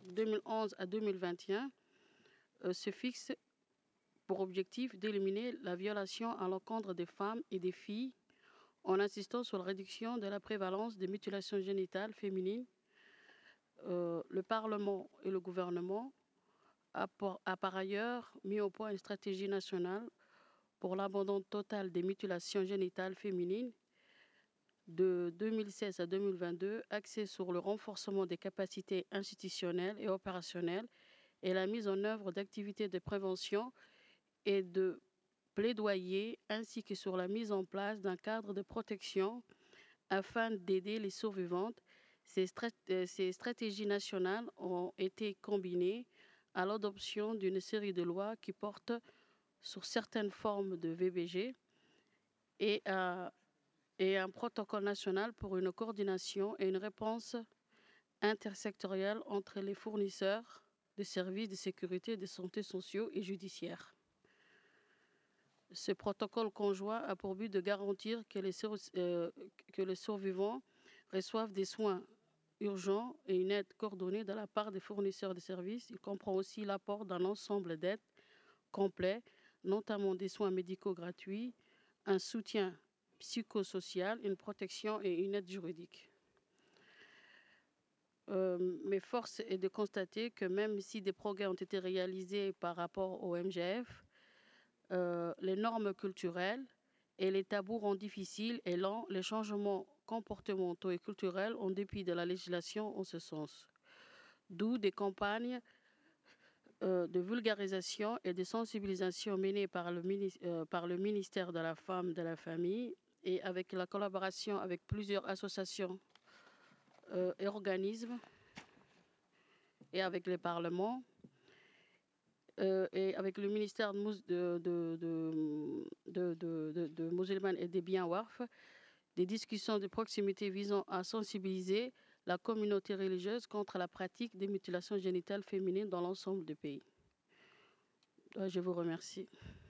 2011 à 2021 se fixe pour objectif d'éliminer la violation à l'encontre des femmes et des filles en insistant sur la réduction de la prévalence des mutilations génitales féminines. Le Parlement et le gouvernement a par ailleurs mis au point une stratégie nationale pour l'abandon total des mutilations génitales féminines de 2016 à 2022, axée sur le renforcement des capacités institutionnelles et opérationnelles et la mise en œuvre d'activités de prévention et de plaidoyer, ainsi que sur la mise en place d'un cadre de protection afin d'aider les survivantes. Ces stratégies nationales ont été combinées à l'adoption d'une série de lois qui portent sur certaines formes de VBG et un protocole national pour une coordination et une réponse intersectorielle entre les fournisseurs de services de sécurité, de santé sociaux et judiciaires. Ce protocole conjoint a pour but de garantir que les survivants reçoivent des soins urgents et une aide coordonnée de la part des fournisseurs de services. Il comprend aussi l'apport d'un ensemble d'aides complets, notamment des soins médicaux gratuits, un soutien psychosocial, une protection et une aide juridique. Mais force est de constater que même si des progrès ont été réalisés par rapport au MGF, les normes culturelles et les tabous rendent difficile et lent les changements comportementaux et culturels en dépit de la législation en ce sens. D'où des campagnes de vulgarisation et de sensibilisation menées par le ministère de la Femme, de la Famille et avec la collaboration avec plusieurs associations et organismes et avec les parlements et avec le ministère de Musulmane et des Biens Warf, des discussions de proximité visant à sensibiliser la communauté religieuse contre la pratique des mutilations génitales féminines dans l'ensemble du pays. Je vous remercie.